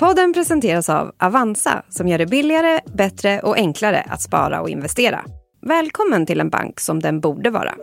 Podden presenteras av Avanza som gör det billigare, bättre och enklare att spara och investera. Välkommen till en bank som den borde vara.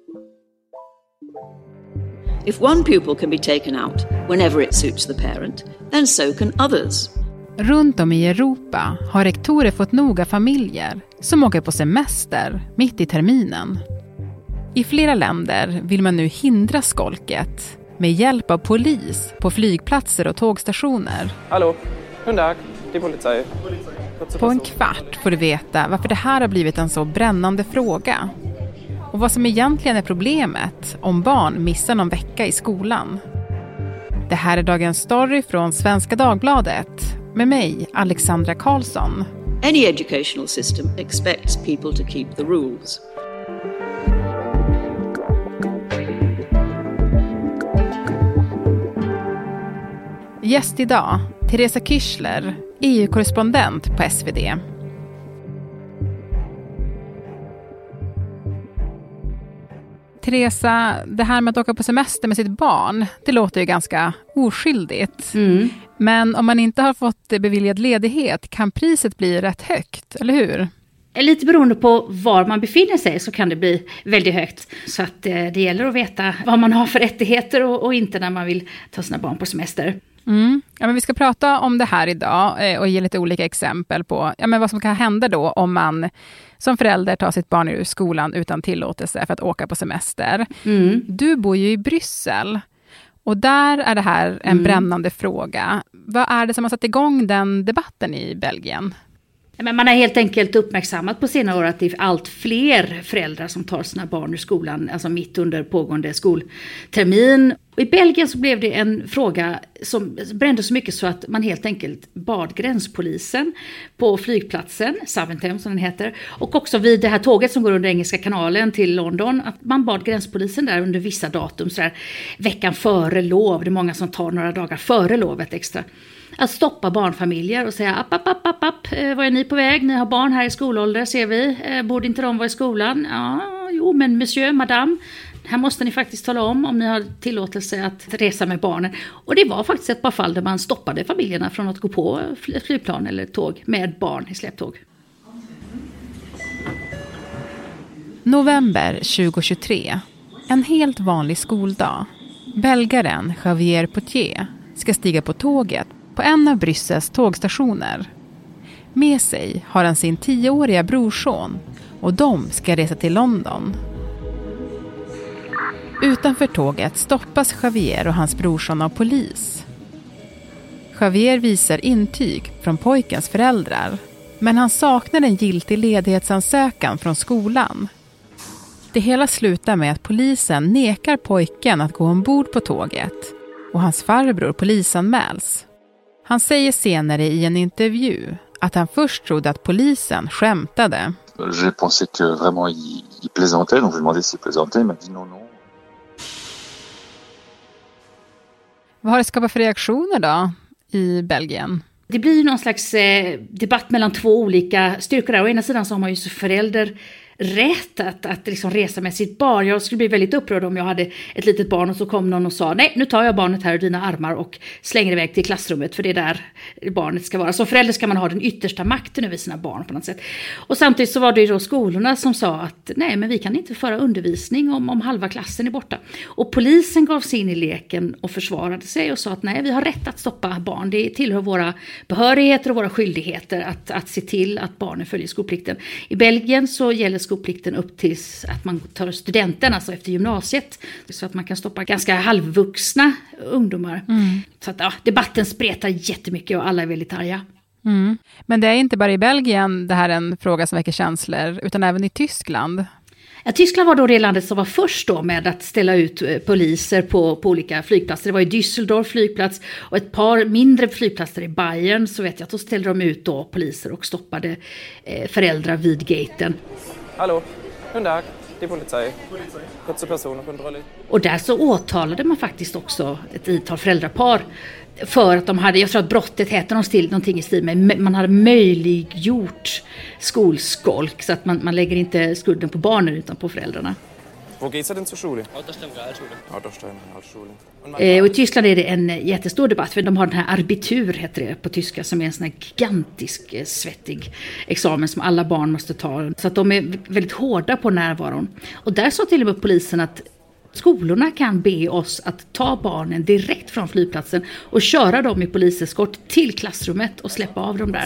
If one pupil can be taken out whenever it suits the parent, then so can others. Runt om i Europa har rektorer fått nog av familjer som åker på semester mitt i terminen. I flera länder vill man nu hindra skolket med hjälp av polis på flygplatser och tågstationer. Hallå, god dag, det är polizei. På en kvart får du veta varför det här har blivit en så brännande fråga. Och vad som egentligen är problemet om barn missar någon vecka i skolan. Det här är dagens story från Svenska Dagbladet med mig, Alexandra Karlsson. Any educational system expects people to keep the rules. Gäst idag, Teresa Kyschler, EU-korrespondent på SvD. Teresa, det här med att åka på semester med sitt barn, det låter ju ganska oskyldigt. Men om man inte har fått beviljad ledighet kan priset bli rätt högt, eller hur? Lite beroende på var man befinner sig så kan det bli väldigt högt. Så att det gäller att veta vad man har för rättigheter och inte när man vill ta sina barn på semester. Ja, men vi ska prata om det här idag och ge lite olika exempel på vad som kan hända då om man som förälder tar sitt barn ur skolan utan tillåtelse för att åka på semester. Du bor ju i Bryssel och där är det här en brännande fråga. Vad är det som har satt igång den debatten i Belgien? Men man har helt enkelt uppmärksammat på senare år att det är allt fler föräldrar som tar sina barn ur skolan, alltså mitt under pågående skoltermin. Och i Belgien så blev det en fråga som brände så mycket så att man helt enkelt bad gränspolisen på flygplatsen, Zaventem som den heter, och också vid det här tåget som går under Engelska kanalen till London, att man bad gränspolisen där under vissa datum, så där, veckan före lov, det är många som tar några dagar före lovet extra. Att stoppa barnfamiljer och säga app, var är ni på väg? Ni har barn här i skolålder, ser vi. Borde inte de vara i skolan? Ja, jo, men monsieur, madame, här måste ni faktiskt tala om ni har tillåtelse att resa med barnen. Och det var faktiskt ett par fall där man stoppade familjerna från att gå på flygplan eller tåg med barn i släpptåg. November 2023. En helt vanlig skoldag. Belgaren Javier Potier ska stiga på tåget på en av Bryssels tågstationer. Med sig har han sin 10-åriga brorson och de ska resa till London. Utanför tåget stoppas Javier och hans brorson av polis. Javier visar intyg från pojkens föräldrar, men han saknar en giltig ledighetsansökan från skolan. Det hela slutar med att polisen nekar pojken att gå ombord på tåget och hans farbror polisanmäls. Han säger senare i en intervju att han först trodde att polisen skämtade. Je pensais que vraiment il plaisantait, donc je demandais s'il plaisantait, il m'a dit non. Vad har det skapat för reaktioner då i Belgien? Det blir ju någon slags debatt mellan två olika styrkor där. Å ena sidan så har man ju så förälder rätt att liksom resa med sitt barn. Jag skulle bli väldigt upprörd om jag hade ett litet barn och så kom någon och sa nej, nu tar jag barnet här ur dina armar och slänger iväg till klassrummet, för det är där barnet ska vara. Som förälder ska man ha den yttersta makten över sina barn på något sätt. Och samtidigt så var det ju då skolorna som sa att nej, men vi kan inte föra undervisning om halva klassen är borta. Och polisen gav sig in i leken och försvarade sig och sa att nej, vi har rätt att stoppa barn. Det tillhör våra behörigheter och våra skyldigheter att se till att barnen följer skolplikten. I Belgien så gäller skolplikten upp tills att man tar studenten, alltså efter gymnasiet, så att man kan stoppa ganska halvvuxna ungdomar. Så att debatten spretar jättemycket och alla är väldigt arga. Men det är inte bara i Belgien det här är en fråga som väcker känslor, utan även i Tyskland. Ja, Tyskland var då det landet som var först då med att ställa ut poliser på olika flygplatser. Det var i Düsseldorf flygplats och ett par mindre flygplatser i Bayern, så vet jag att då ställde de ut då poliser och stoppade föräldrar vid gaten. Hallå, god dag, det är polizei. Kurze Personenkontrolle. Och där så åtalade man faktiskt också ett antal föräldrapar för att de hade, jag tror att brottet heter någonting i stil med, man hade möjliggjort skolskolk, så att man lägger inte skulden på barnen utan på föräldrarna. Wo geht's denn zur Schule? Autosternrealschule. Autosternrealschule. Och i Tyskland är det en jättestor debatt, för de har den här Abitur, heter det på tyska, som är en sån här gigantisk svettig examen som alla barn måste ta. Så att de är väldigt hårda på närvaron. Och där sa till och med polisen att skolorna kan be oss att ta barnen direkt från flygplatsen och köra dem i poliseskort till klassrummet och släppa av dem där.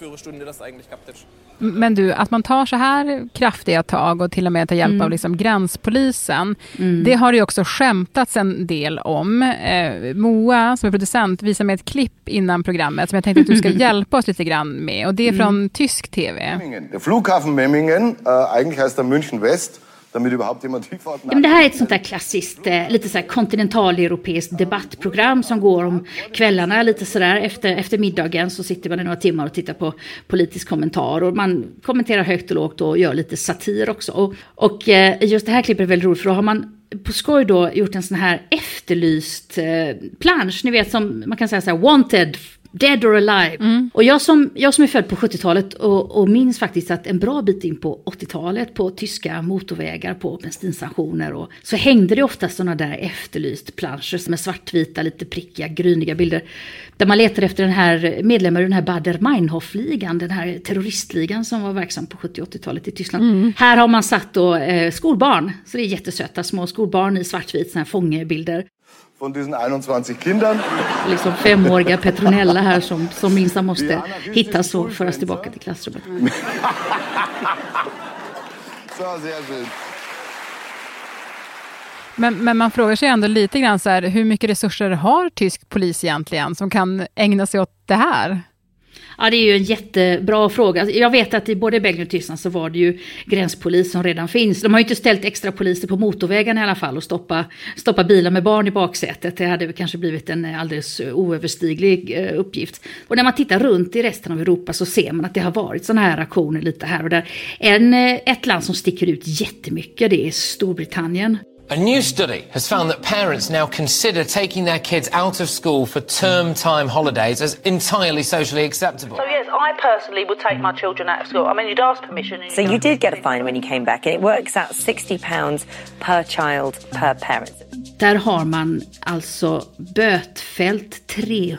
Men du, att man tar så här kraftiga tag och till och med tar hjälp av liksom gränspolisen, det har ju också skämtats en del om. Moa, som är producent, visar med ett klipp innan programmet som jag tänkte att du ska hjälpa oss lite grann med. Och det är från tysk tv. Der Flughafen Memmingen, eigentlich heißt der München West. Men det här är ett sånt där klassiskt, lite så här kontinentaleuropeiskt debattprogram som går om kvällarna, lite sådär efter middagen, så sitter man i några timmar och tittar på politisk kommentar, och man kommenterar högt och lågt och gör lite satir också. Och just det här klippet är väldigt roligt, för då har man på skoj då gjort en sån här efterlyst plansch, ni vet, som man kan säga så här, wanted, dead or alive. Och jag som är född på 70-talet och minns faktiskt att en bra bit in på 80-talet på tyska motorvägar, på bensinstationer, och så hängde det ofta såna där efterlyst planscher med svartvita, lite prickiga, gryniga bilder där man letade efter den här medlemmar i den här Baader-Meinhof-ligan, den här terroristligan som var verksam på 70- och 80-talet i Tyskland. Här har man satt då skolbarn, så det är jättesöta små skolbarn i svartvit, såna här fångebilder. Von diesen 21 Kindern. Liksom 5-åriga Petronella här som minst måste hittas och föras tillbaka till klassrummet. Så sehr schön. Men man frågar sig ändå lite grann så här, hur mycket resurser har tysk polis egentligen som kan ägna sig åt det här? Ja, det är ju en jättebra fråga. Jag vet att i både Belgien och Tyskland så var det ju gränspolis som redan finns. De har ju inte ställt extra poliser på motorvägarna i alla fall och stoppa bilar med barn i baksätet. Det hade kanske blivit en alldeles oöverstiglig uppgift. Och när man tittar runt i resten av Europa så ser man att det har varit sådana här aktioner lite här och där. Ett land som sticker ut jättemycket, det är Storbritannien. A new study has found that parents now consider taking their kids out of school for term time holidays as entirely socially acceptable. So yes, I personally would take my children out of school. I mean, you'd ask permission. So you did get a fine when you came back, and it works out £60 per child per parent. Där har man alltså bötfällt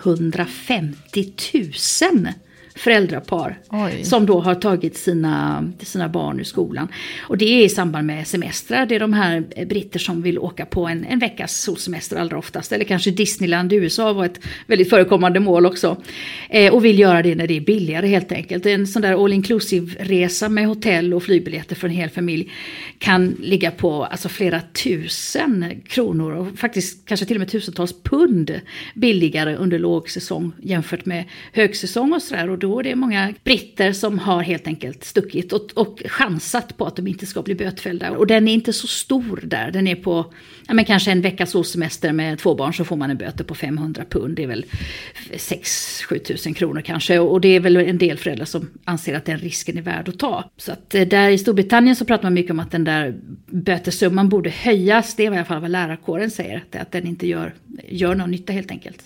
350 000 föräldrapar. Oj. Som då har tagit sina barn ur skolan. Och det är i samband med semestrar. Det är de här britter som vill åka på en veckas solsemester allra oftast. Eller kanske Disneyland i USA var ett väldigt förekommande mål också. Och vill göra det när det är billigare helt enkelt. En sån där all-inclusive-resa med hotell och flygbiljetter för en hel familj kan ligga på alltså flera tusen kronor. Och faktiskt kanske till och med tusentals pund billigare under lågsäsong jämfört med högsäsong och sådär. Och då är det många britter som har helt enkelt stuckit och chansat på att de inte ska bli bötfällda. Och den är inte så stor där. Den är på kanske en veckas solsemester med 2 barn, så får man en böter på 500 pund. Det är väl 6-7 tusen kronor kanske. Och det är väl en del föräldrar som anser att den risken är värd att ta. Så att där i Storbritannien så pratar man mycket om att den där bötesumman borde höjas. Det är i alla fall vad lärarkåren säger. Att den inte gör någon nytta helt enkelt.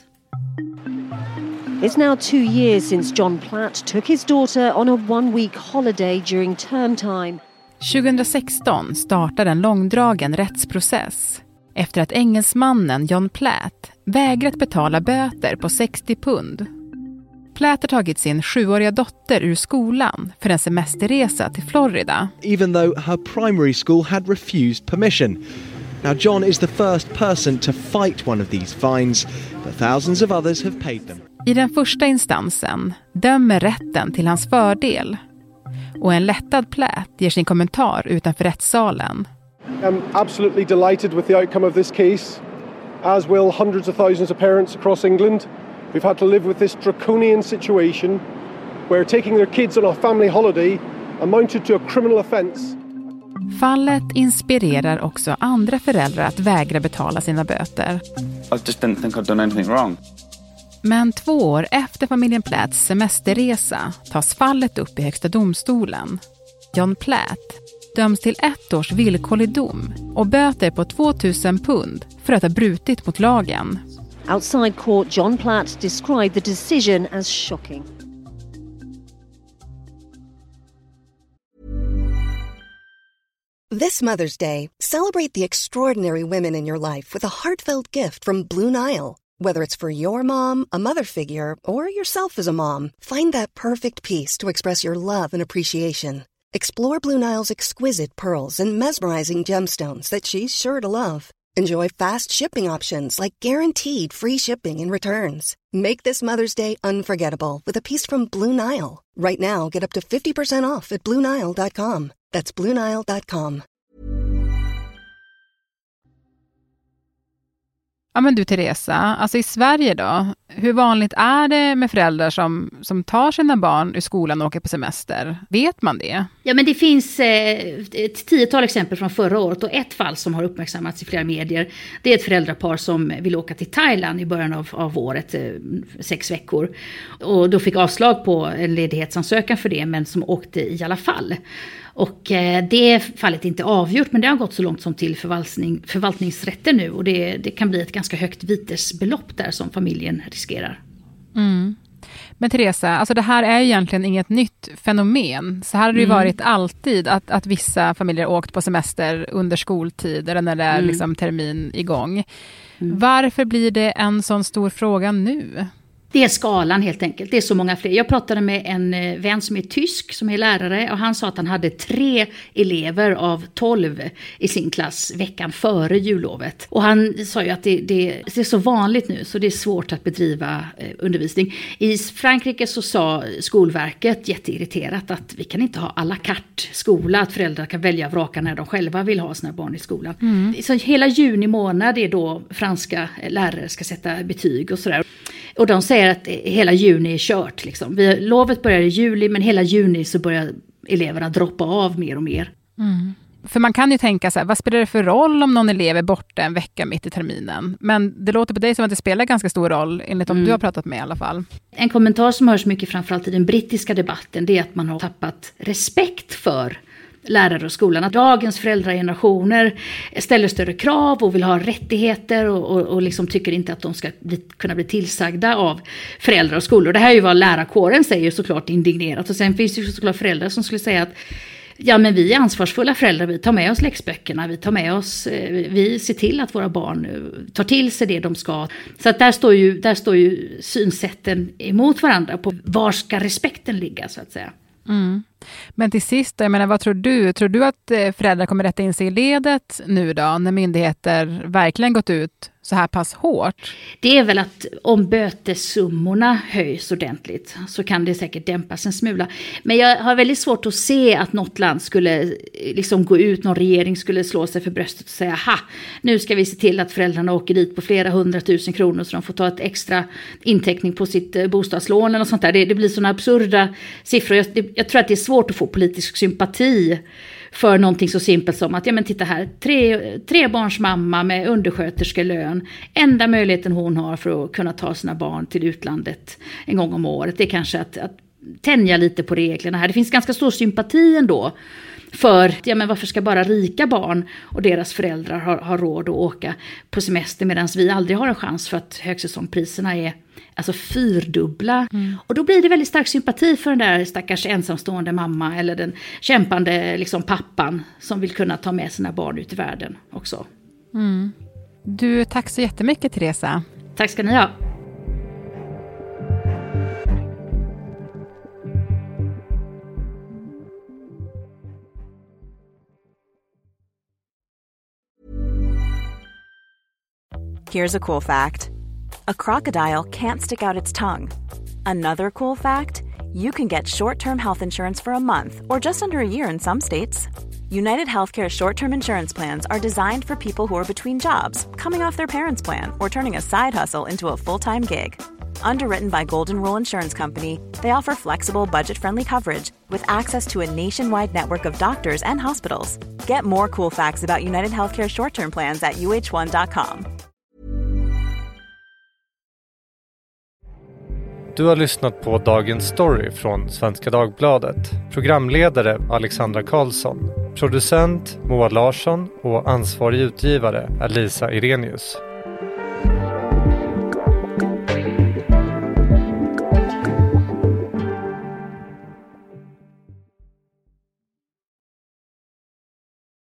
It's now 2 years since John Platt took his daughter on a one-week holiday during term time. 2016 startade en långdragen rättsprocess efter att engelsmannen John Platt vägrat betala böter på 60 pund. Platt har tagit sin 7-åriga dotter ur skolan för en semesterresa till Florida. Even though her primary school had refused permission. Now John is the first person to fight one of these fines, but thousands of others have paid them. I den första instansen dömer rätten till hans fördel. Och en lättad Platt ger sin kommentar utanför rättssalen. I'm absolutely delighted with the outcome of this case, as will hundreds of thousands of parents across England. We've had to live with this draconian situation where taking their kids on a family holiday amounted to a criminal offence. Fallet inspirerar också andra föräldrar att vägra betala sina böter. I just didn't think I'd done anything wrong. Men 2 år efter familjen Platts semesterresa tas fallet upp i högsta domstolen. John Platt döms till 1 års villkorlig dom och böter på 2000 pund för att ha brutit mot lagen. Outside court, John Platt described the decision as shocking. This Mother's Day, celebrate the extraordinary women in your life with a heartfelt gift from Blue Nile. Whether it's for your mom, a mother figure, or yourself as a mom, find that perfect piece to express your love and appreciation. Explore Blue Nile's exquisite pearls and mesmerizing gemstones that she's sure to love. Enjoy fast shipping options like guaranteed free shipping and returns. Make this Mother's Day unforgettable with a piece from Blue Nile. Right now, get up to 50% off at BlueNile.com. That's BlueNile.com. Ja, men du Teresa, alltså i Sverige då, hur vanligt är det med föräldrar som tar sina barn ur skolan och åker på semester? Vet man det? Ja, men det finns ett 10-tal exempel från förra året, och ett fall som har uppmärksammats i flera medier. Det är ett föräldrapar som vill åka till Thailand i början av året, 6 veckor. Och då fick avslag på en ledighetsansökan för det, men som åkte i alla fall. Och det fallet är inte avgjort, men det har gått så långt som till förvaltningsrätten nu. Och det kan bli ett ganska högt vitesbelopp där som familjen riskerar. Mm. Men Teresa, alltså det här är egentligen inget nytt fenomen. Så här har det ju varit alltid att vissa familjer åkt på semester under skoltid eller när det är liksom termin igång. Varför blir det en sån stor fråga nu? Det är skalan helt enkelt. Det är så många fler. Jag pratade med en vän som är tysk, som är lärare. Och han sa att han hade 3 elever av 12 i sin klass veckan före jullovet. Och han sa ju att det är så vanligt nu, så det är svårt att bedriva undervisning. I Frankrike så sa Skolverket jätteirriterat att vi kan inte ha à la carte skola. Att föräldrar kan välja och vraka när de själva vill ha sina barn i skolan. Så hela juni månad är då franska lärare ska sätta betyg och sådär. Och de säger att hela juni är kört. Liksom. Lovet börjar i juli, men hela juni så börjar eleverna droppa av mer och mer. Mm. För man kan ju tänka så här, vad spelar det för roll om någon elev är borta en vecka mitt i terminen? Men det låter på dig som att det spelar ganska stor roll, enligt om du har pratat med i alla fall. En kommentar som hörs mycket framförallt i den brittiska debatten, det är att man har tappat respekt för lärare och skolan. Att dagens föräldragenerationer ställer större krav och vill ha rättigheter och liksom tycker inte att de ska kunna bli tillsagda av föräldrar och skolor. Det här är ju vad lärarkåren säger, såklart indignerat. Och sen finns det ju såklart föräldrar som skulle säga att ja, men vi är ansvarsfulla föräldrar, vi tar med oss läxböckerna, vi ser till att våra barn tar till sig det de ska. Så att där står ju synsätten emot varandra på var ska respekten ligga, så att säga. Mm. Men till sist, jag menar, vad tror du? Tror du att föräldrar kommer rätta in sig i ledet nu då, när myndigheter verkligen gått ut så här pass hårt? Det är väl att om bötesummorna höjs ordentligt så kan det säkert dämpas en smula. Men jag har väldigt svårt att se att något land skulle liksom gå ut, någon regering skulle slå sig för bröstet och säga nu ska vi se till att föräldrarna åker dit på flera 100 000 kronor så de får ta ett extra inteckning på sitt bostadslån och sånt där. Det blir såna absurda siffror. Jag tror att det är svårt att få politisk sympati för någonting så simpelt som att, ja men titta här, tre barns mamma med undersköterskelön. Enda möjligheten hon har för att kunna ta sina barn till utlandet en gång om året, det är kanske att tänja lite på reglerna här. Det finns ganska stor sympati ändå för, ja men varför ska bara rika barn och deras föräldrar har råd att åka på semester medan vi aldrig har en chans för att högsäsongpriserna är alltså 4-dubbla. Och då blir det väldigt stark sympati för den där stackars ensamstående mamma eller den kämpande liksom pappan som vill kunna ta med sina barn ut i världen också. Du, tack så jättemycket Teresa. Tack ska ni ha. Here's a cool fact. A crocodile can't stick out its tongue. Another cool fact, you can get short-term health insurance for a month or just under a year in some states. United Healthcare short-term insurance plans are designed for people who are between jobs, coming off their parents' plan, or turning a side hustle into a full-time gig. Underwritten by Golden Rule Insurance Company, they offer flexible, budget-friendly coverage with access to a nationwide network of doctors and hospitals. Get more cool facts about United Healthcare short-term plans at uh1.com. Du har lyssnat på Dagens Story från Svenska Dagbladet. Programledare Alexandra Karlsson. Producent Moa Larsson och ansvarig utgivare är Lisa Irenius.